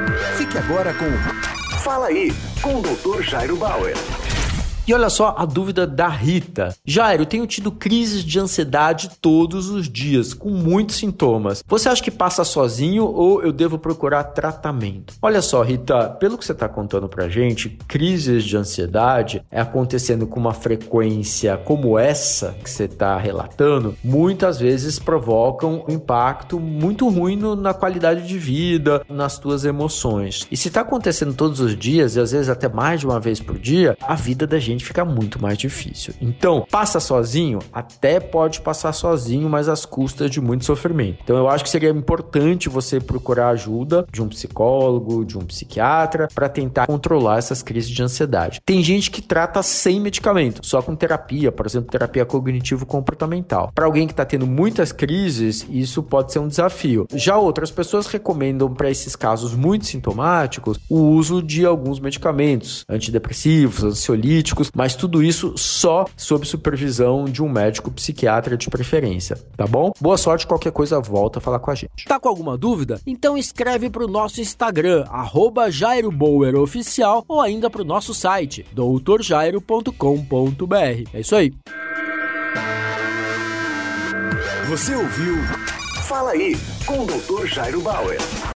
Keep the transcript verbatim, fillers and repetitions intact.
Fique agora com Fala Aí, com o doutor Jairo Bauer. E olha só a dúvida da Rita. Jairo, eu tenho tido crises de ansiedade todos os dias, com muitos sintomas. Você acha que passa sozinho ou eu devo procurar tratamento? Olha só, Rita, pelo que você está contando pra gente, crises de ansiedade é acontecendo com uma frequência como essa que você está relatando, muitas vezes provocam um impacto muito ruim no, na qualidade de vida, nas tuas emoções. E se está acontecendo todos os dias, e às vezes até mais de uma vez por dia, a vida da gente fica muito mais difícil. Então, passa sozinho? Até pode passar sozinho, mas às custas de muito sofrimento. Então, eu acho que seria importante você procurar ajuda de um psicólogo, de um psiquiatra, para tentar controlar essas crises de ansiedade. Tem gente que trata sem medicamento, só com terapia, por exemplo, terapia cognitivo-comportamental. Para alguém que está tendo muitas crises, isso pode ser um desafio. Já outras pessoas recomendam, para esses casos muito sintomáticos, o uso de alguns medicamentos, antidepressivos, ansiolíticos, mas tudo isso só sob supervisão de um médico psiquiatra de preferência, tá bom? Boa sorte, qualquer coisa volta a falar com a gente. Tá com alguma dúvida? Então escreve pro nosso Instagram, arroba Jairo Bauer Oficial, ou ainda pro nosso site, doutor jairo ponto com ponto b r. É isso aí. Você ouviu Fala Aí, com o doutor Jairo Bauer.